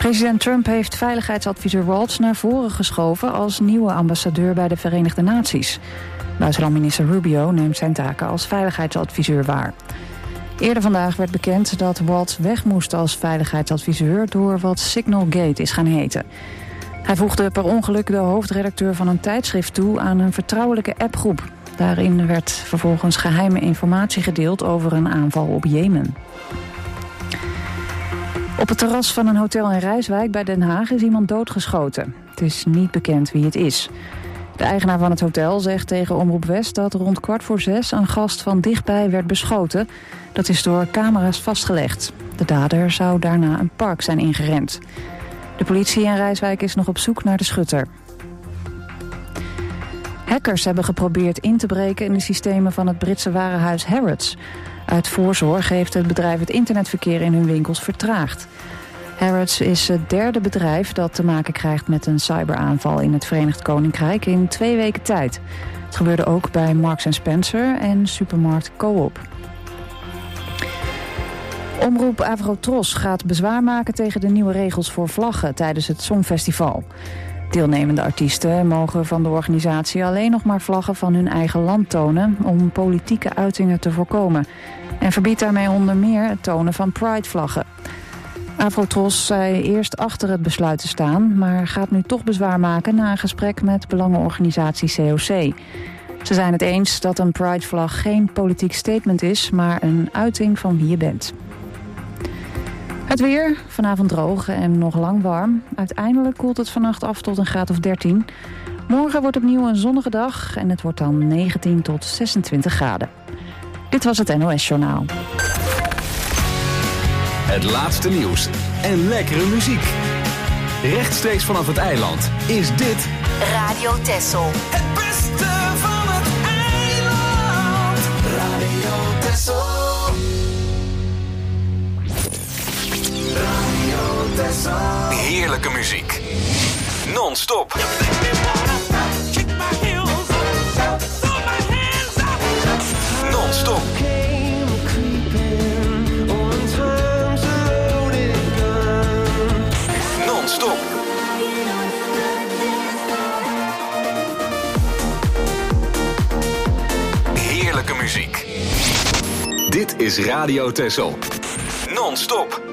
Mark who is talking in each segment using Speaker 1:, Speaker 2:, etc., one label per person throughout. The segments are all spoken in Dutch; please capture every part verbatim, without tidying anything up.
Speaker 1: President Trump heeft veiligheidsadviseur Waltz naar voren geschoven als nieuwe ambassadeur bij de Verenigde Naties. Buitenlandminister Rubio neemt zijn taken als veiligheidsadviseur waar. Eerder vandaag werd bekend dat Waltz weg moest als veiligheidsadviseur door wat Signalgate is gaan heten. Hij voegde per ongeluk de hoofdredacteur van een tijdschrift toe aan een vertrouwelijke appgroep. Daarin werd vervolgens geheime informatie gedeeld over een aanval op Jemen. Op het terras van een hotel in Rijswijk bij Den Haag is iemand doodgeschoten. Het is niet bekend wie het is. De eigenaar van het hotel zegt tegen Omroep West dat rond kwart voor zes een gast van dichtbij werd beschoten. Dat is door camera's vastgelegd. De dader zou daarna een park zijn ingerend. De politie in Rijswijk is nog op zoek naar de schutter. Hackers hebben geprobeerd in te breken in de systemen van het Britse warenhuis Harrods. Uit voorzorg heeft het bedrijf het internetverkeer in hun winkels vertraagd. Harrods is het derde bedrijf dat te maken krijgt met een cyberaanval in het Verenigd Koninkrijk in twee weken tijd. Het gebeurde ook bij Marks en Spencer en supermarkt Coop. Omroep Avrotros gaat bezwaar maken tegen de nieuwe regels voor vlaggen tijdens het Songfestival. Deelnemende artiesten mogen van de organisatie alleen nog maar vlaggen van hun eigen land tonen om politieke uitingen te voorkomen. En verbiedt daarmee onder meer het tonen van Pride-vlaggen. Avrotros zei eerst achter het besluit te staan, maar gaat nu toch bezwaar maken na een gesprek met belangenorganisatie C O C. Ze zijn het eens dat een Pride-vlag geen politiek statement is, maar een uiting van wie je bent. Het weer, vanavond droog en nog lang warm. Uiteindelijk koelt het vannacht af tot een graad of dertien. Morgen wordt opnieuw een zonnige dag en het wordt dan negentien tot zesentwintig graden. Dit was het N O S-journaal.
Speaker 2: Het laatste nieuws en lekkere muziek. Rechtstreeks vanaf het eiland is dit
Speaker 3: Radio Texel.
Speaker 4: Het beste van het eiland. Radio Texel. Radio Texel.
Speaker 2: heerlijke muziek. Non-stop. Non-stop. Non-stop. Heerlijke muziek. Dit is Radio Texel. Non-stop.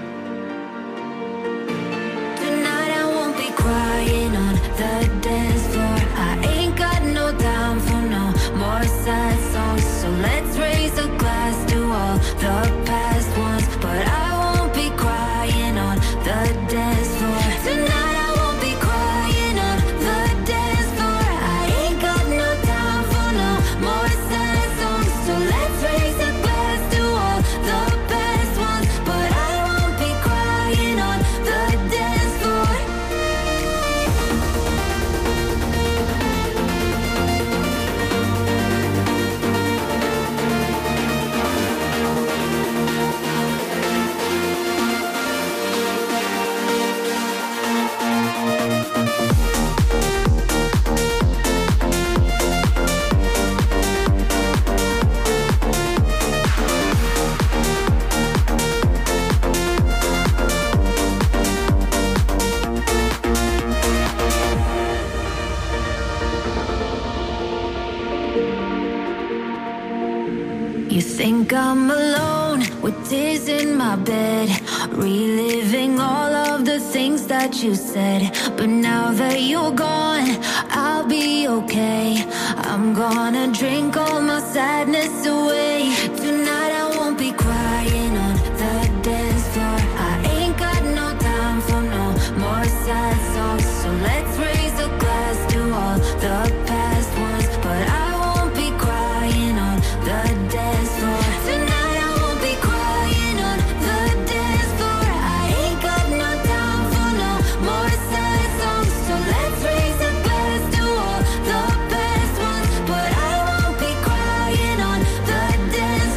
Speaker 5: Tonight I won't be crying on the dance floor. I ain't got no time for no more sad songs. So let's raise a glass to all the past ones. But I won't be crying on the dance floor. Tonight I won't be crying on the dance floor. I ain't got no time for no more sad songs. So let's raise a glass to all the past ones. But I won't be crying on the dance floor. You think I'm alone with tears in my bed, reliving all of the things that you said. But now that you're gone, I'll be okay. I'm gonna drink all my sadness away. Tonight I won't be crying on the dance floor. I ain't got no time for no more sad songs. So let's raise a glass to all the past ones. But I won't be crying on the dance floor. Tonight I won't be crying on the dance floor. I ain't got no time for no more sad songs. So let's raise a glass to all the past ones. But I won't be crying on the dance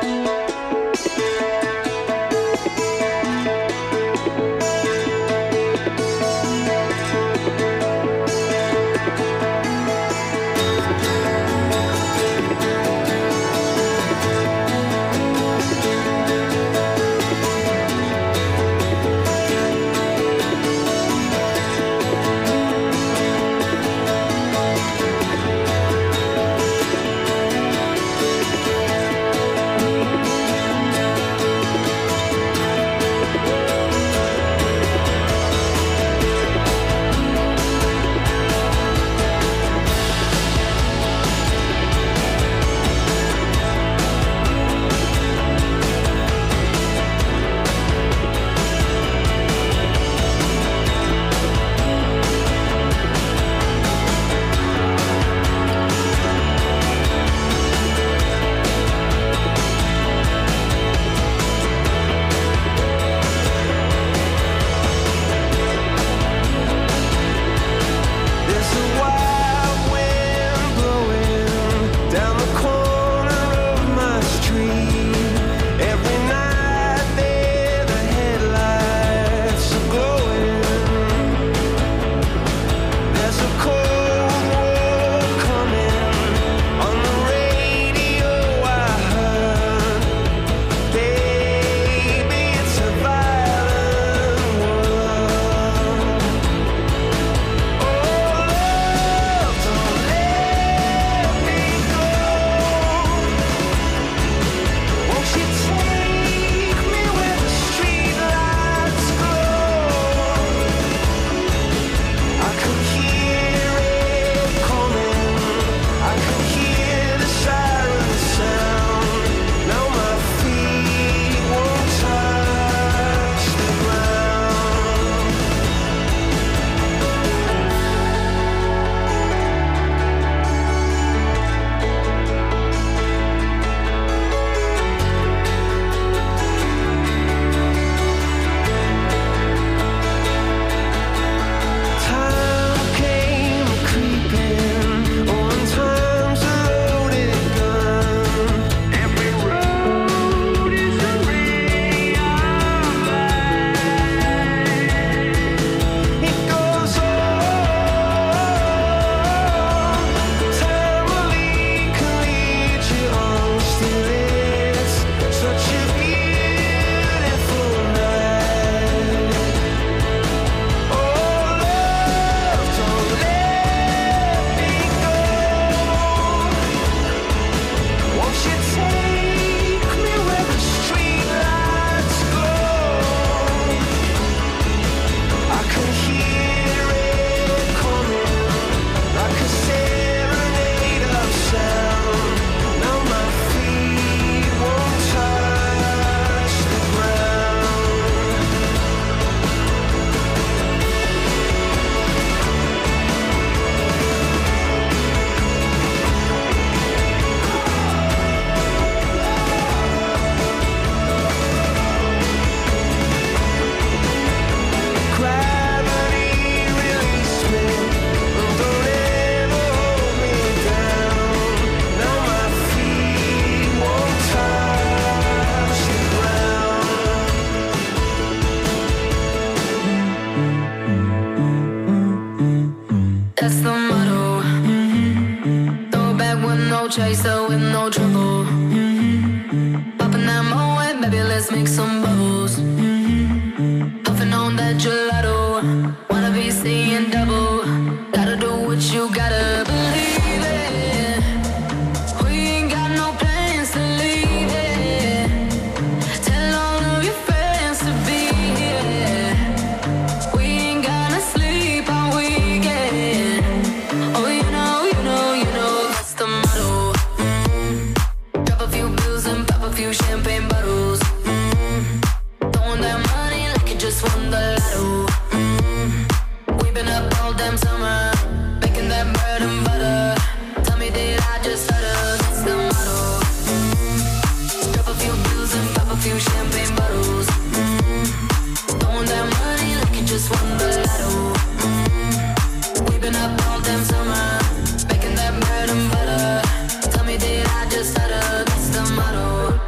Speaker 6: chaser with no trouble. Mm-hmm. Popping that moe, baby, let's make some bubbles. Mm-hmm. Puffing on that gelato, wanna be seeing double. Gotta do what you gotta believe it. We ain't got no plans to leave it. Tell all of your friends to be here. We ain't gonna sleep all weekend. Oh, you know, you know, you know that's the motto. Mm-hmm. Drop a few bills and pop a few champagne bottles. Mm-hmm. Throwing that money like you just won the lotto. Mm-hmm. We've been up all damn summer, making that bread and butter. Tell me, did I just stutter? That's the motto. Mm-hmm. Drop a few bills and pop a few champagne bottles. Mm-hmm. Throwing that money like you just won the lotto. Mm-hmm. We've been up all damn summer, making that bread and butter. Tell me, did I just stutter? That's the motto.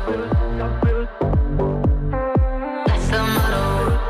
Speaker 6: That's the motto.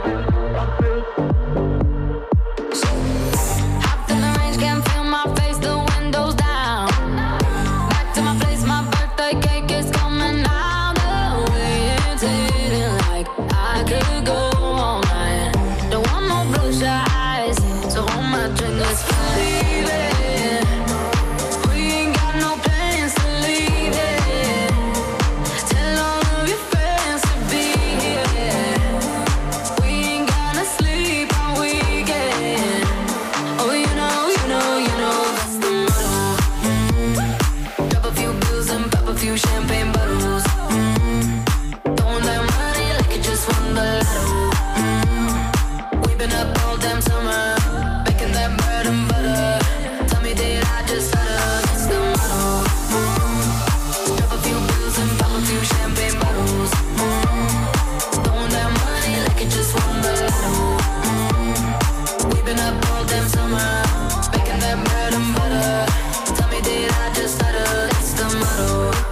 Speaker 6: Hopped in the range, can't feel my face, the windows down. Back to my place, my birthday cake is coming out. The way it's hitting, like I could go all night. Don't want no bloodshot eyes, so hold my drink, let's believe it. We ain't got no plans to leave it. Tell all of your friends to be here. We ain't gonna sleep all weekend. Oh, you know, you know, you know that's the motto. Mm-hmm. Drop a few bills and pop a few champagne bottles. Mm-hmm. Throwing that money like you just won the lotto. Mm-hmm. We've been up all damn summer, making that bread and butter. Tell me, did I just stutter? That's the motto. Mm-hmm. Drop a few bills and pop a few champagne bottles. Mm-hmm. Throwing that money like you just won the lotto. Mm-hmm. We've been up all damn summer, making that bread and butter. Tell me, did I just stutter? That's the motto.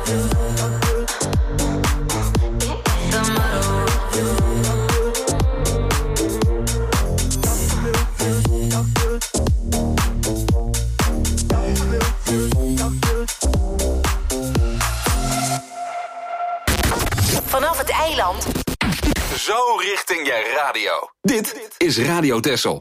Speaker 6: That's the motto.
Speaker 3: Vanaf het eiland.
Speaker 2: Zo richting je radio. Dit is Radio Texel.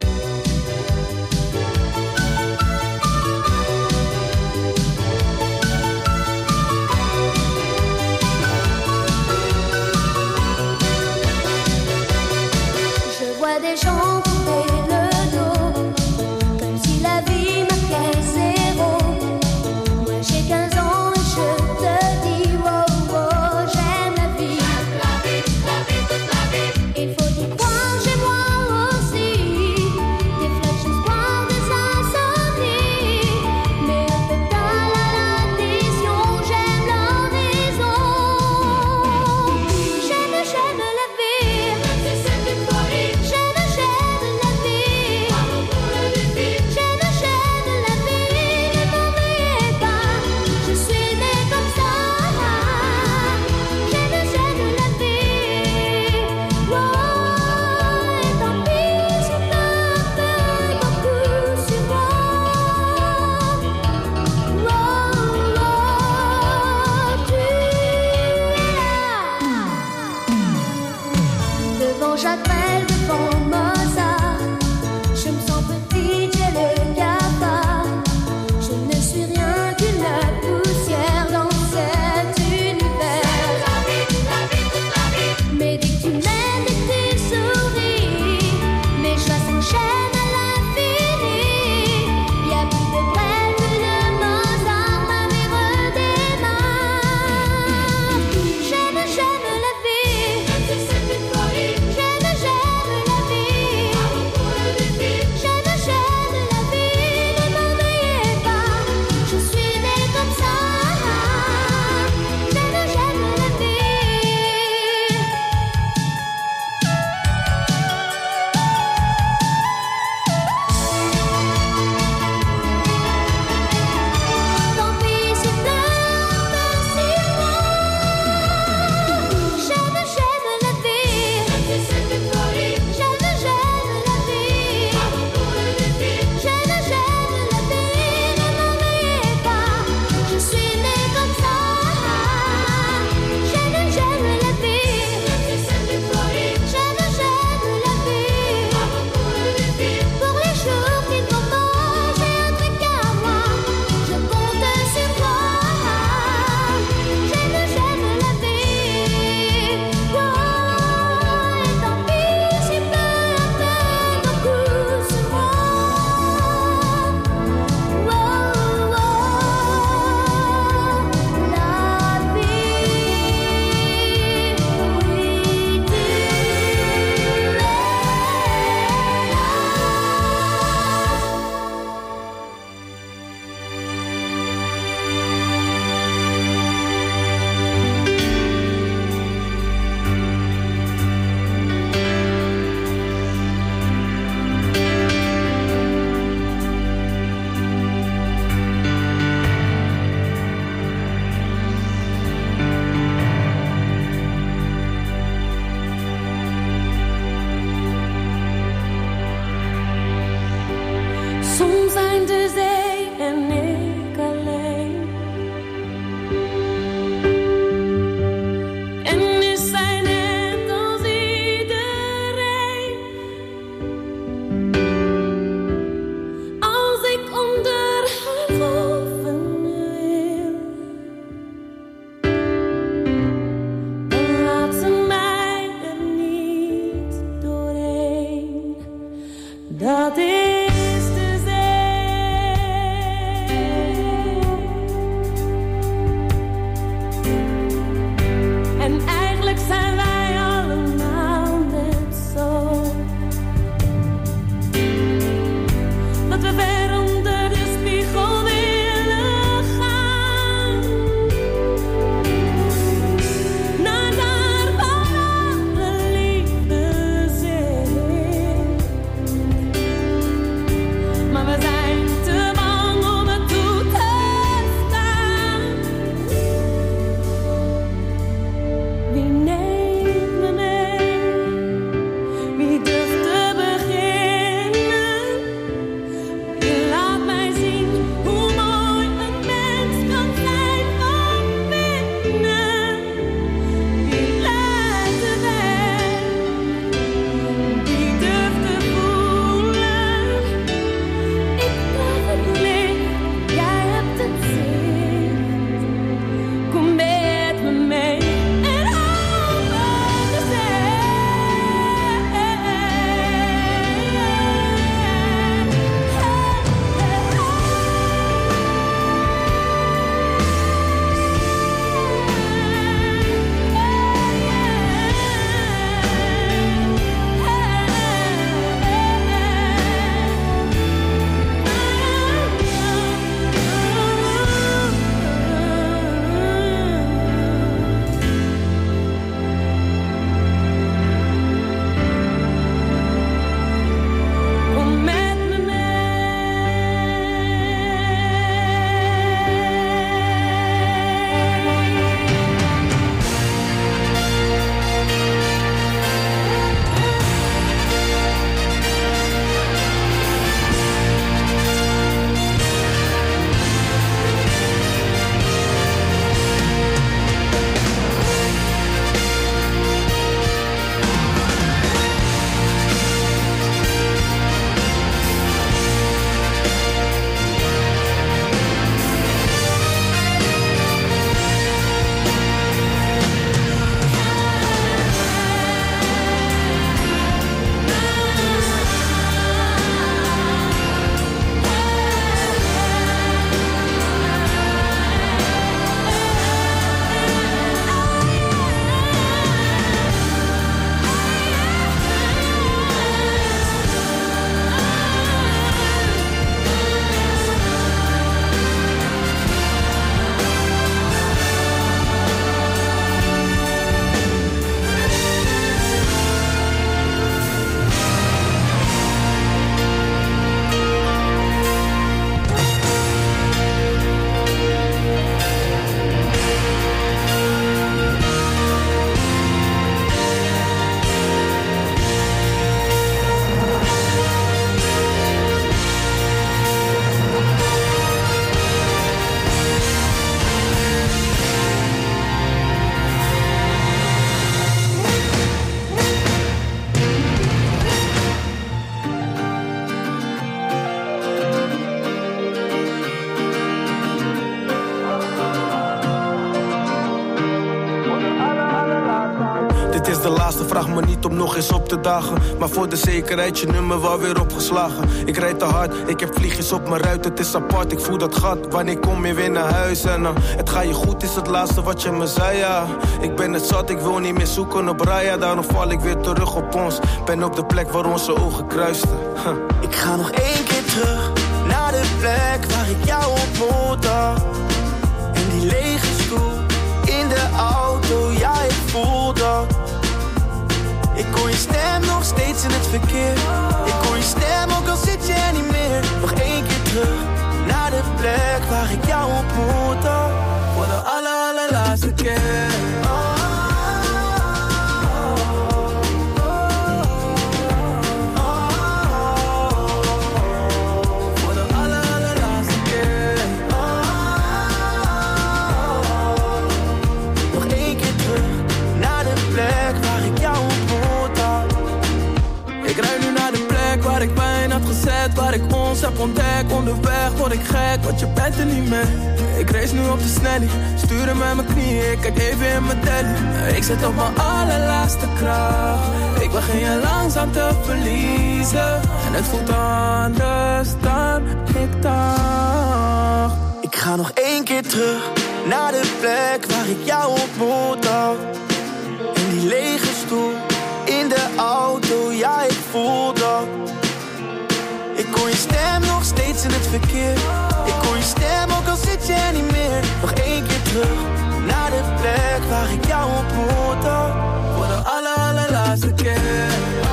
Speaker 5: Je vois des gens tourner le dos, comme si la vie marquait zéro. Moi j'ai quinze ans et je te dis, wow, wow, j'aime la vie. La vie, la vie, toute la vie. Il faut y croire, chez moi aussi. Des flashs d'espoir, des insomnies. Mais un peu tard à l'addition, j'aime l'horizon. J'aime, j'aime la vie. C'est une folie. J'aime, j'aime la vie. Bravo pour le défi. J'aime, j'aime la vie. Ne t'en veuillez pas. Je suis née comme ça. J'aime, j'aime la vie. Wow, et tant pis si t'as peur beaucoup sur moi. Wow, wow, tu es là. Devant Jacques Brel, devant Mozart, je me sens petite, j'ai le cafard. Je ne suis rien qu'une poussière dans cet univers. La vie, la vie, toute la vie. Mais dès que tu m'aimes, dès que tu souris, mes joies s'enchaînent à l'infini. Y a plus de Brel, plus de Mozart, ma vie redémarre. J'aime, j'aime la vie. C'est une folie. J'aime, j'aime la vie.
Speaker 7: Soms zijn de zee en ik alleen. En is zij net als iedereen. Als ik onder haar golven wil, dan laat ze mij er niet doorheen. Dat is de zee. En eigenlijk zijn wij allemaal net zo. Dat we ver onder de spiegel willen gaan. Naar daar waar alle liefde zit. Maar we zijn te bang om het toe te staan. Wie neemt me mee? Wie durft te beginnen? Wie laat mij zien hoe mooi een mens kan zijn van binnen? Wie leidt de weg? Wie durft te voelen? Ik draag het licht, jij hebt het zicht. Kom met me mee en over de zee. Kom met me mee.
Speaker 8: Dit is de laatste, vraag me niet om nog eens op te dagen. Maar voor de zekerheid je nummer wel weer opgeslagen. Ik rijd te hard, ik heb vliegjes op mijn ruit, het is apart. Ik voel dat gat, wanneer kom je weer naar huis? En uh, het gaat je goed, is het laatste wat je me zei, ja. Ik ben het zat, ik wil niet meer zoeken op Raya. Daarom val ik weer terug op ons. Ben op de plek waar onze ogen kruisten. Huh.
Speaker 9: Ik ga nog één keer terug naar de plek waar ik jou ontmoette. En die lege stoel in de auto, ja ik voel dat. Ik hoor je stem nog steeds in het verkeer. Ik hoor je stem ook al zit je er niet meer. Nog één keer terug naar de plek waar ik jou ontmoette. Voor de aller allerlaatste keer. Voor net waar ik ons heb ontdekt. Onderweg word ik gek, want je bent er niet meer. Ik race nu op de snellie, sturen met mijn knieën. Ik kijk even in mijn telly. Ik zit op mijn allerlaatste kracht. Ik begin je langzaam te verliezen. En het voelt anders dan ik dacht.
Speaker 10: Ik ga nog één keer terug naar de plek waar ik jou ontmoet had. In die lege stoel, in de auto, ja ik voel dat. Ik hoor je stem nog steeds in het verkeer. Ik hoor je stem ook al zit je er niet meer. Nog één keer terug naar de plek waar ik jou ontmoet had. Voor de aller, allerlaatste keer.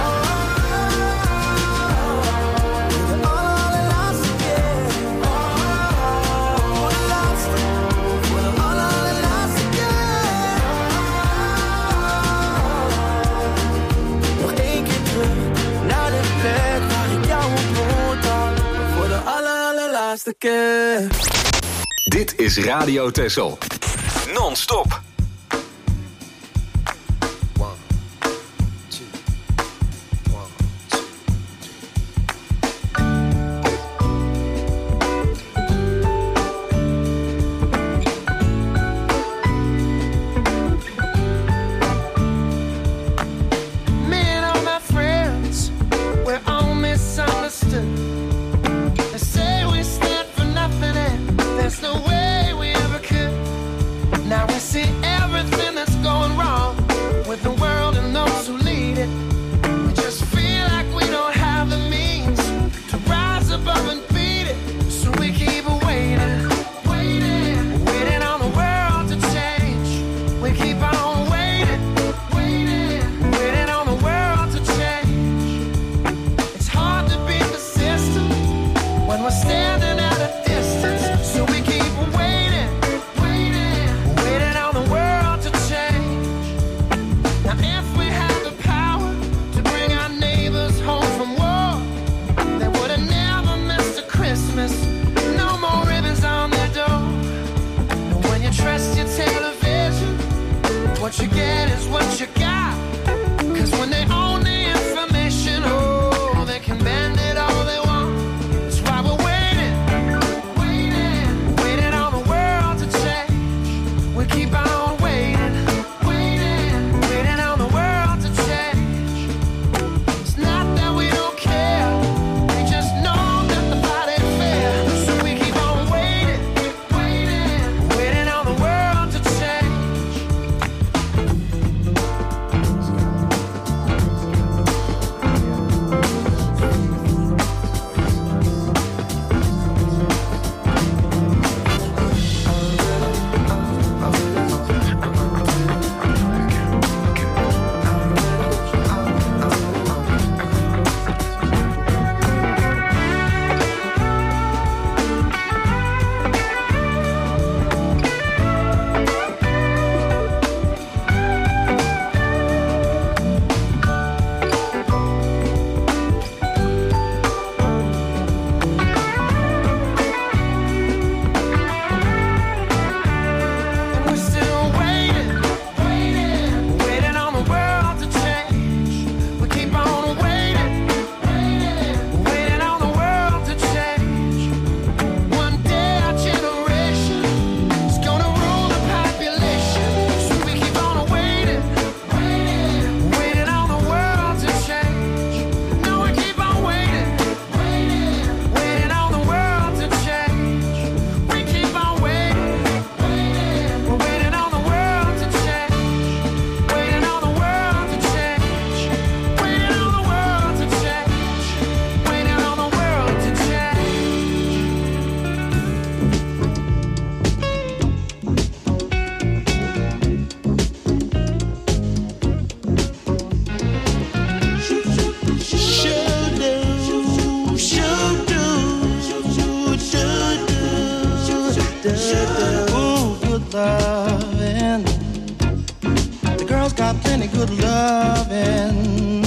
Speaker 2: Dit is Radio Texel. Non-stop.
Speaker 11: loving. The girl's got plenty good loving.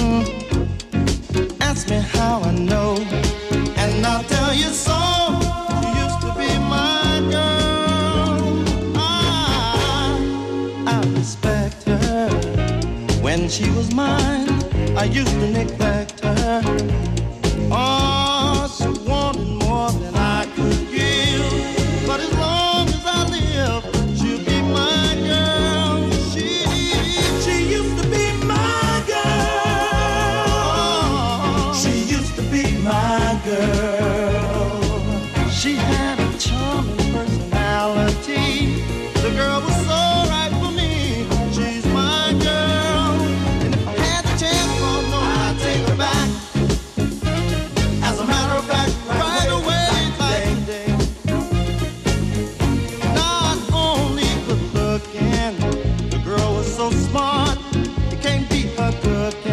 Speaker 11: Ask me how I know, and I'll tell you so. She used to be my girl. I, I respect her. When she was mine, I used to neglect her. Oh, so girl. She had a charming personality. The girl was so right for me. She's my girl. And if I had the chance, oh no, I'd take her back. As a matter of fact, right away, like today. Not only good looking, the girl was so smart. You can't beat her cooking.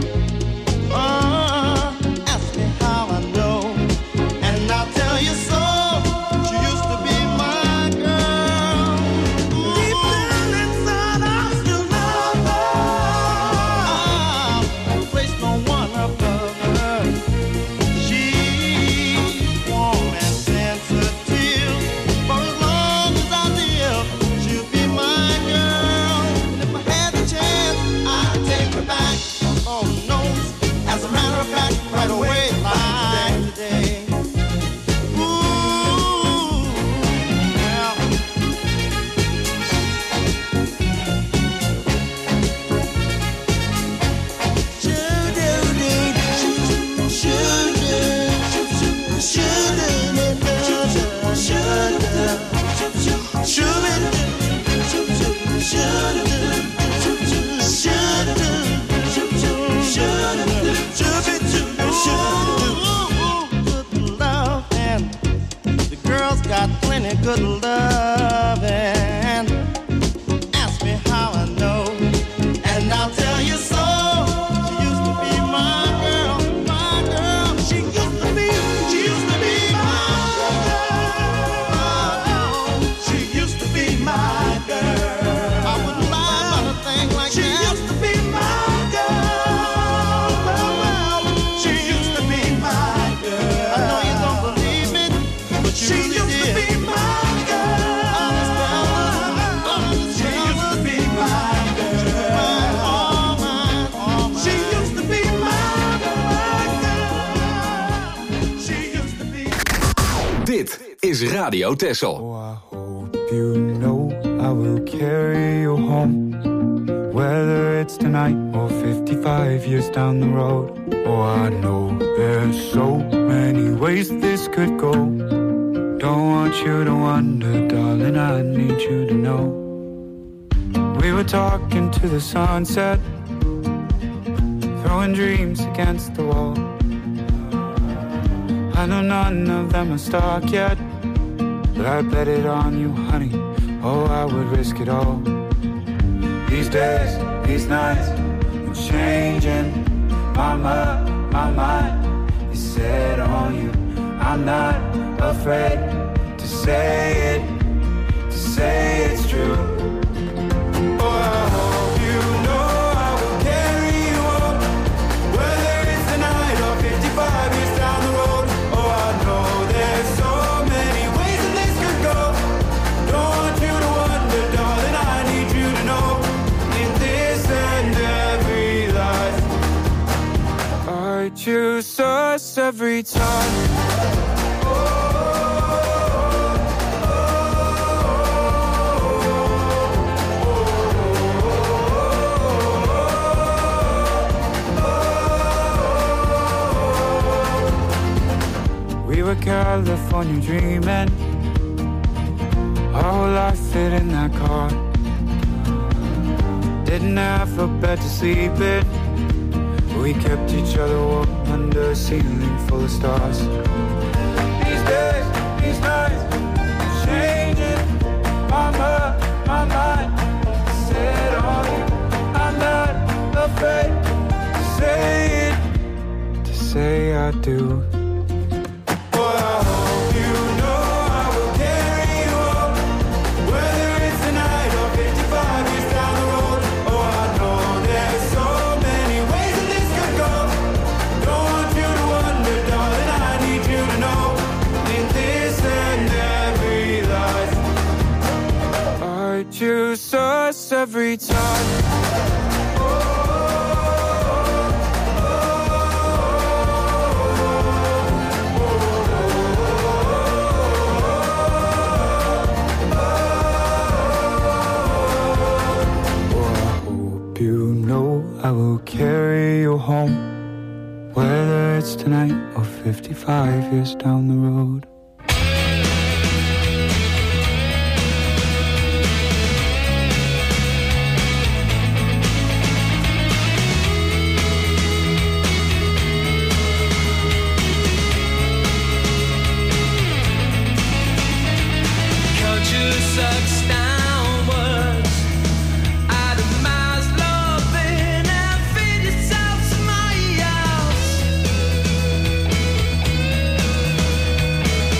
Speaker 11: Good love and ask me how I know, and I'll tell you so. She used to be my girl, my girl. She used to be, she used to be my girl. She used to be my girl. I wouldn't lie about a thing like she that. She used to be my girl. Well, well, she used to be my girl. I know you don't believe it, but you she really used did. To be my
Speaker 2: Dit is Radio Texel.
Speaker 12: Oh, I hope you know I will carry you home. Whether it's tonight or fifty-five years down the road. Oh, I know there's so many ways this could go. Don't want you to wonder, darling, I need you to know. We were talking to the sunset, throwing dreams against the wall. I know none of them are stuck yet, but I bet it on you, honey. Oh, I would risk it all. These days, these nights, I'm changing my mind, my mind is set on you. I'm not afraid to say it, to say it's true. Oh, I hope you know I will carry you home. Whether it's tonight or fifty-five years down the road. Oh, I know there's so many ways that this could go. Don't want you to wonder, darling, I need you to know. In this and every life, I choose us every time. California dreaming, our whole life fit in that car. Didn't have a bed to sleep in, we kept each other warm under a ceiling full of stars. These days, these nights, changing my mind, my mind set on you. I'm not afraid to say it, to say I do. Choose us every time. I will carry you home. Whether it's tonight or fifty-five years down the road.
Speaker 4: Sucks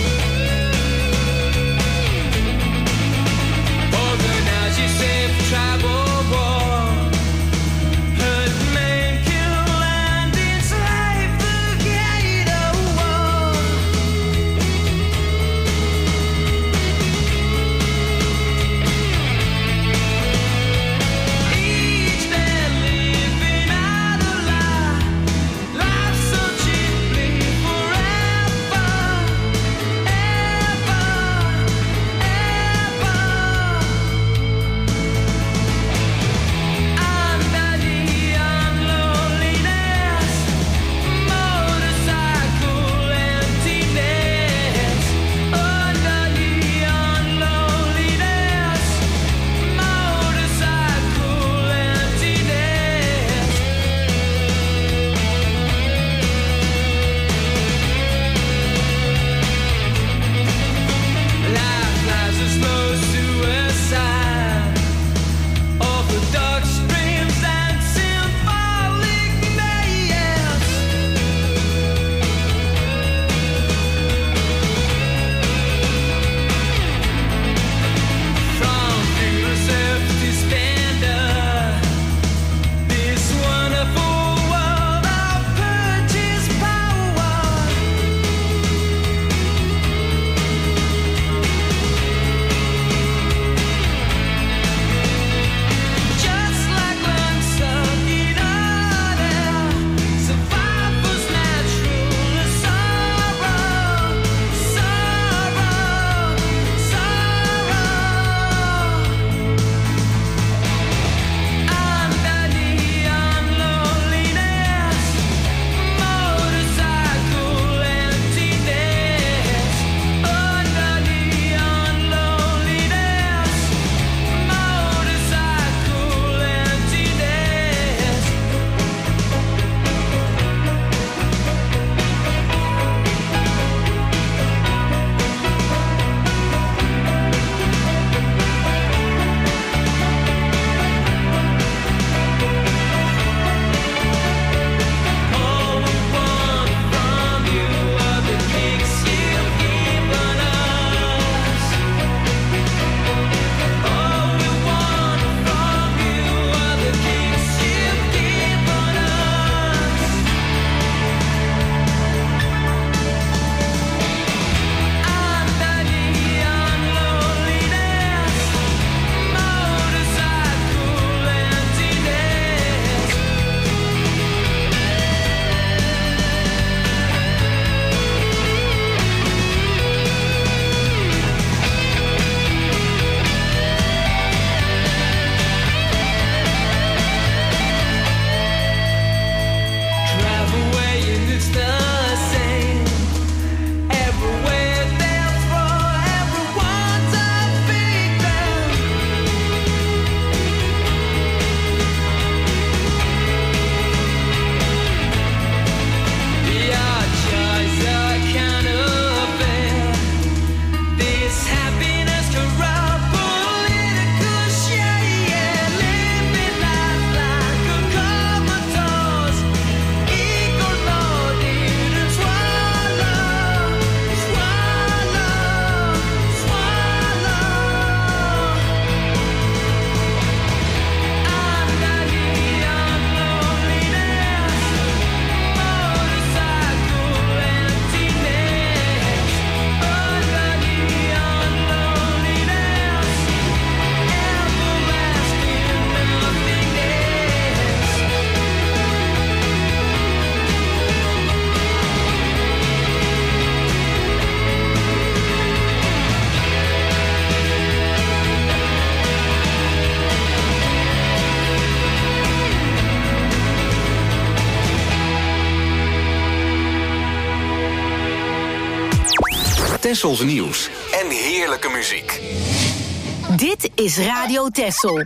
Speaker 2: Tessels nieuws en heerlijke muziek.
Speaker 3: Dit is Radio Tessel.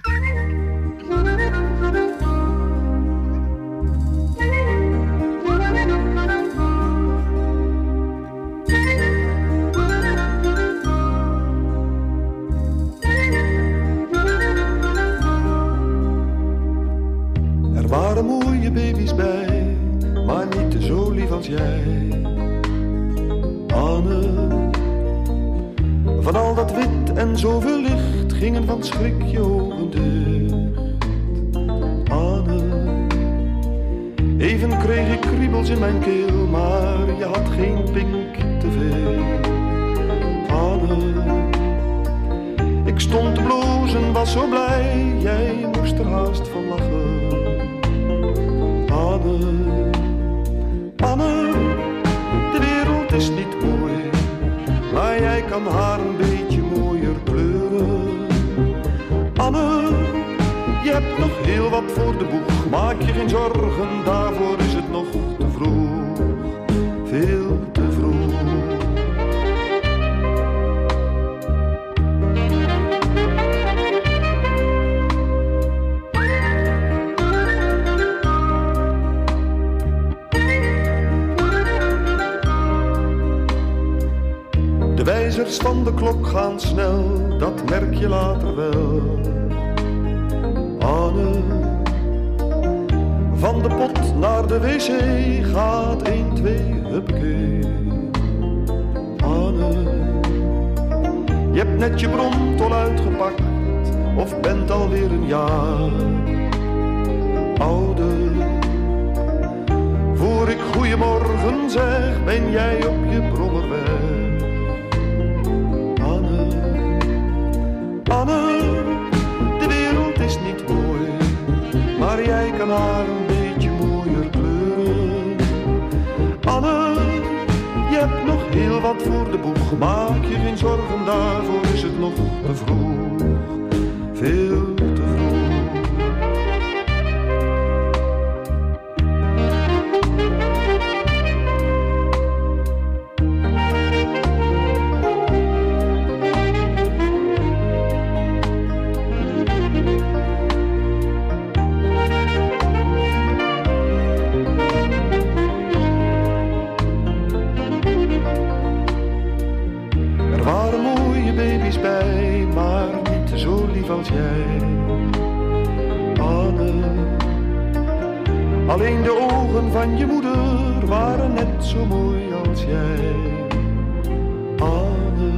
Speaker 13: Er waren mooie baby's bij, maar niet zo lief als jij. Anne, van al dat wit en zoveel licht gingen van schrik je ogen dicht. Anne, even kreeg ik kriebels in mijn keel, maar je had geen pink te veel. Anne, ik stond te blozen, was zo blij, jij moest er haast van lachen. Anne, Anne, de wereld is niet mooi, maar jij kan haar een beetje mooier kleuren. Anne, je hebt nog heel wat voor de boeg, maak je geen zorgen, daarvoor is het nog te vroeg, veel te vroeg. De wijzers van de klok gaan snel, dat merk je later wel. Anne, van de pot naar de wc gaat een, twee, huppakee. Anne, je hebt net je bromtol uitgepakt, of bent alweer een jaar ouder. Voor ik goeiemorgen zeg, ben jij op je brommer weg. Anne, de wereld is niet mooi, maar jij kan haar een beetje mooier kleuren. Anne, je hebt nog heel wat voor de boeg, maak je geen zorgen, daarvoor is het nog te vroeg, veel te vroeg. Als jij, Anne, alleen de ogen van je moeder waren net zo mooi als jij, Anne.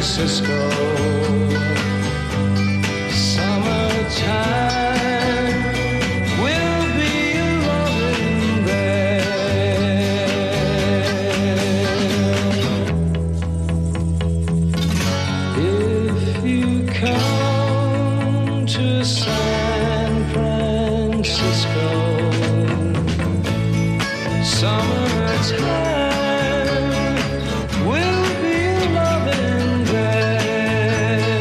Speaker 14: Francisco. Summertime will be loving there. If you come to San Francisco, summertime will be loving there.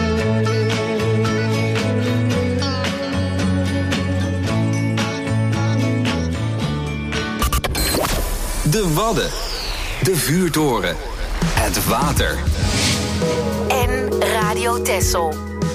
Speaker 2: De Wadden. De vuurtoren. Het water.
Speaker 3: En Radio Texel.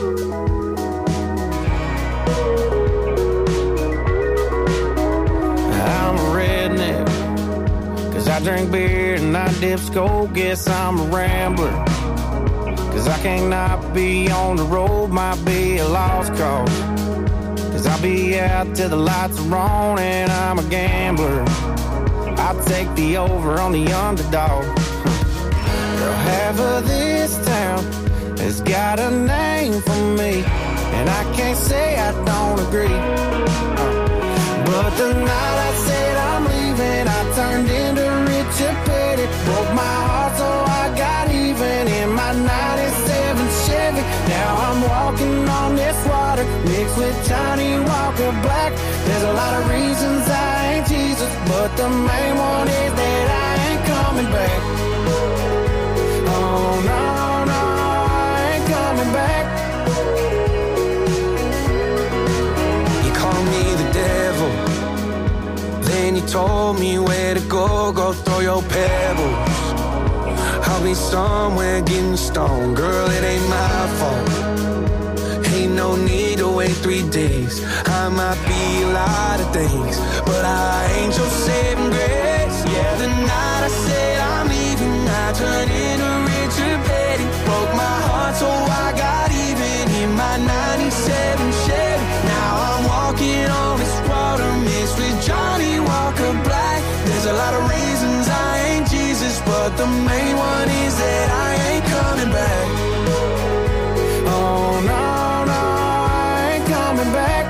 Speaker 15: I'm a redneck, cause I drink beer and I dip skull. Guess I'm a rambler, cause I can't not be on the road. Might be a lost cause, cause I'll be out till the lights are on. And I'm a gambler, I'll take the over on the underdog. Girl, half of this town has got a name for me, and I can't say I don't agree. But the night I said I'm leaving, I turned into Richard Petty. Broke my heart so I got even in my ninety-seven Chevy. Now I'm walking on this water mixed with Johnny Walker Black. There's a lot of reasons I ain't Jesus, but the main one is that I ain't coming back. Oh no, no, I ain't coming back.
Speaker 8: You call me the devil, then you told me where to go. Go throw your pebbles, I'll be somewhere getting stoned. Girl, it ain't my fault, ain't no need to wait three days. I might be a lot of things, but I ain't your saving grace. Yeah, the night I said I'm leaving, I turned into Richard Petty. Broke my heart so I got even in my ninety-seven Chevy. Now I'm walking on this water mixed with Johnny Walker Black. There's a lot of reasons I ain't Jesus, but the main one is that I ain't coming back.
Speaker 15: Oh no, no, I ain't coming back.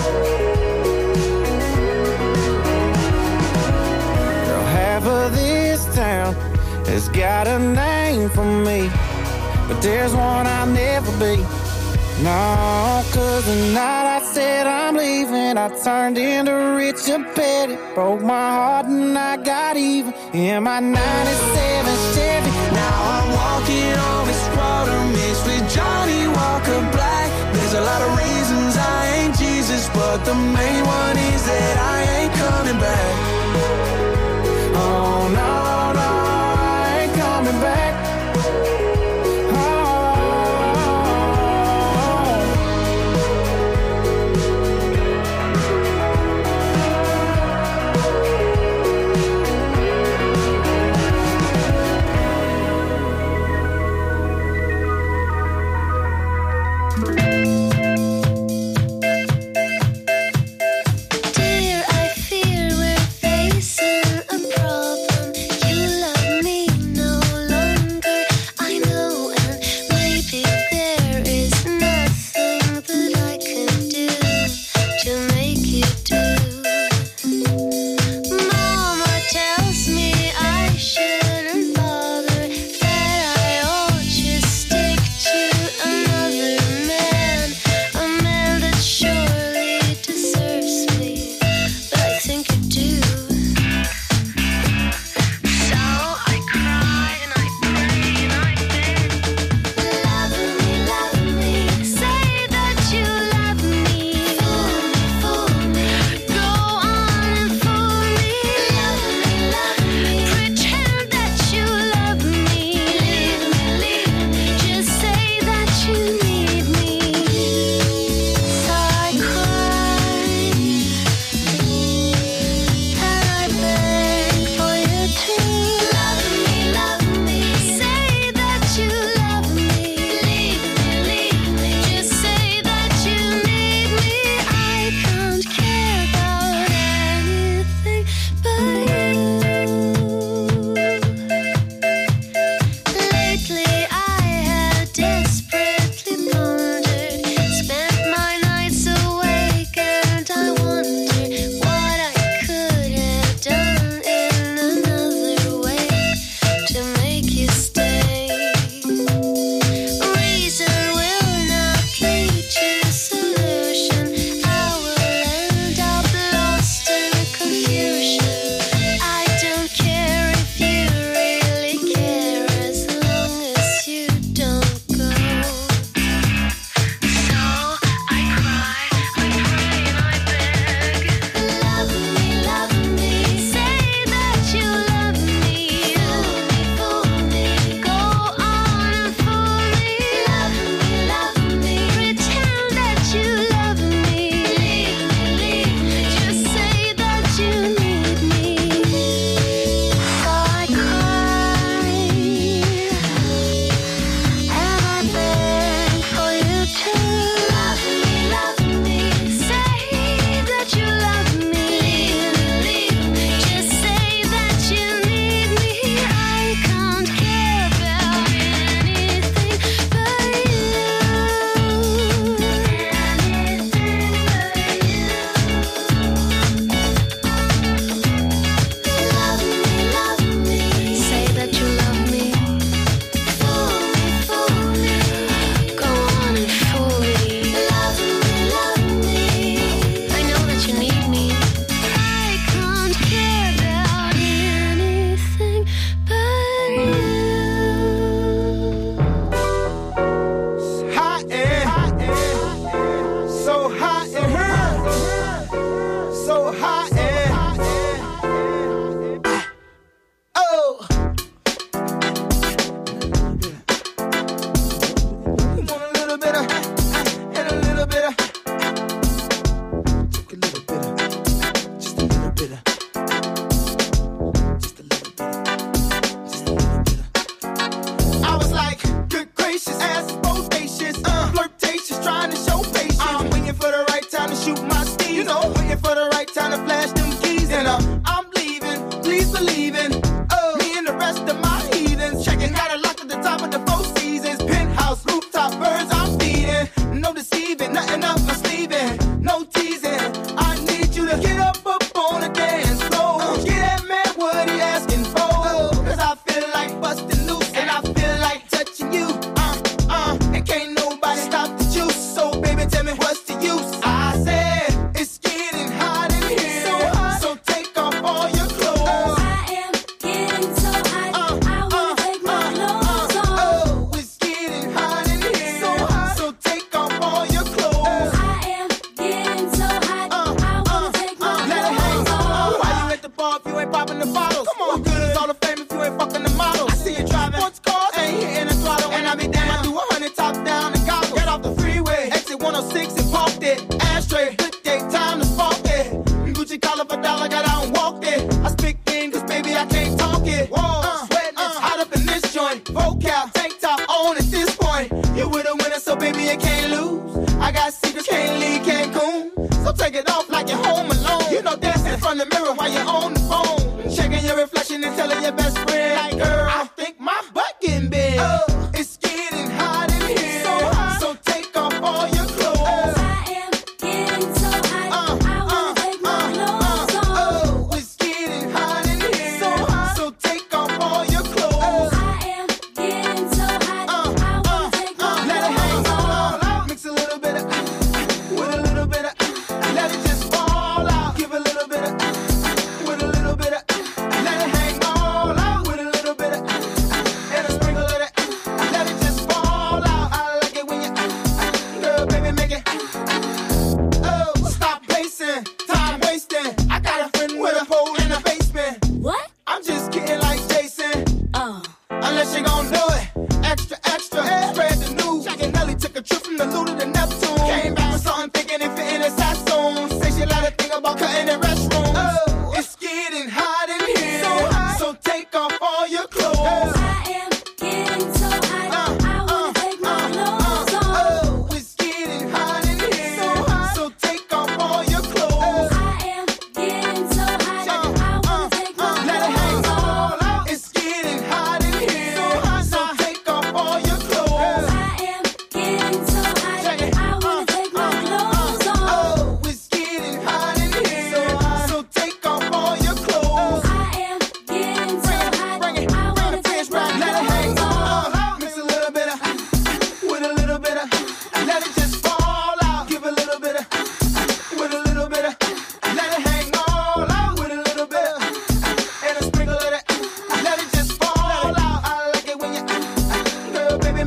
Speaker 15: Girl, half of this town has got a name for me, but there's one I'll never be. No, cause the night I said I'm leaving, I turned into Richard Petty. Broke my heart and I got even in my ninety-seven Chevy.
Speaker 8: Now I'm walking on this water mixed with Johnny Walker Black. There's a lot of reasons I ain't Jesus, but the main one is that I ain't coming back.
Speaker 15: Oh no, no, I ain't coming back.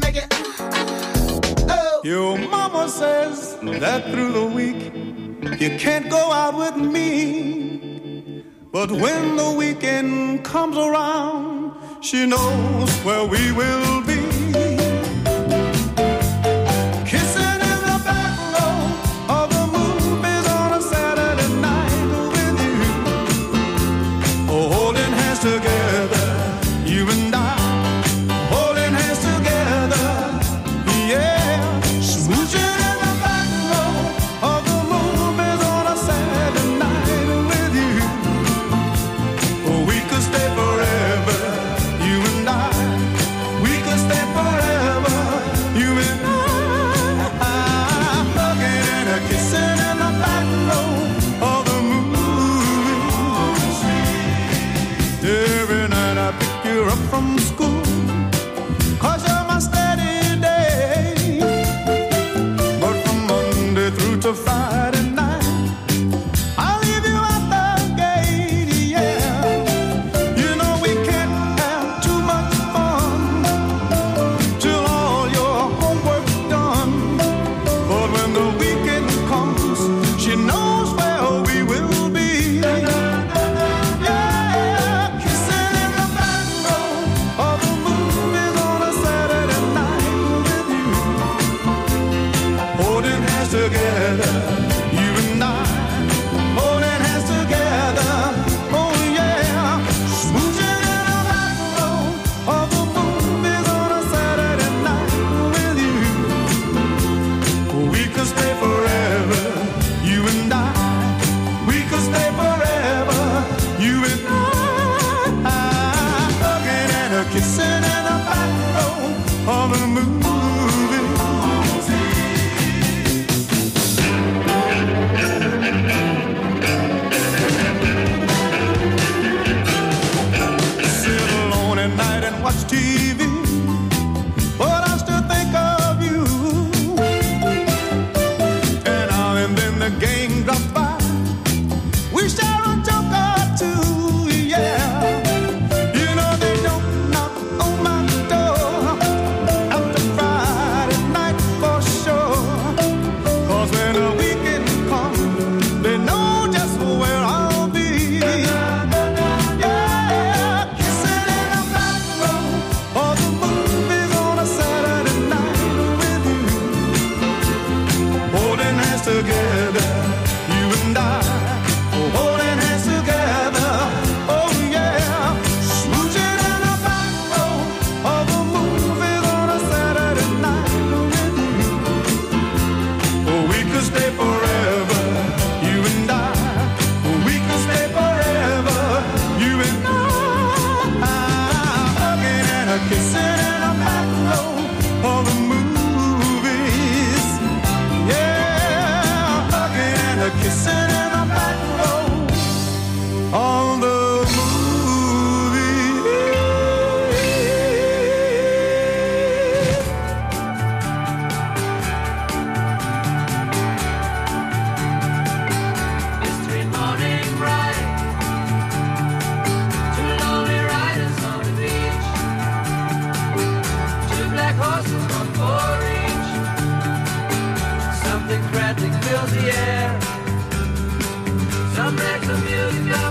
Speaker 11: make it. Oh. Your mama says that through the week you can't go out with me, but when the weekend comes around, she knows where we will be. Kissing in the back row of the movies on a Saturday night with you, oh, holding hands together, you and I, holding hands together, yeah, smooching in the back row of the movies on a Saturday night with you, oh, we could stay forever, you and I, we could stay forever, you and I, hugging and a kissing in the back row of the movies. Every night I pick you up from school, 'cause you're my steady day. But from Monday through to Friday night, I'll leave you at the gate, yeah. You know we can't have too much fun till all your homework's done. But when the weekend comes, she knows where we will be. Yeah, kissing in the back row of the movies on a Saturday night with you, holding hands together, you and I, holding hands together, oh yeah, smooching in the back row of the movies on a Saturday night with you. We could stay forever, you and I, we could stay forever, you and I, hugging and a kissing in the back row of the movies. Sit alone at night and watch T V, but I still think of you. And now and then the gang drops by, we share a joke or two, yeah. You know they don't knock on my door after Friday night for sure. 'Cause when the weekend comes, they know just where I'll be. Yeah, kissing in the back row of the movies on a Saturday night with you, holding hands together, you and I, holding hands together, oh yeah, smooching in the back row of the movies on a Saturday night with you, oh, we could stay forever, you and I, we could stay forever, you and I, hugging and a kissing in the back row of the movies, yeah, hugging and a kissing in the back row of the movies.
Speaker 14: Mystery morning ride, two lonely riders on the beach, two black horses on forage, something frantic fills the air, some rags of music.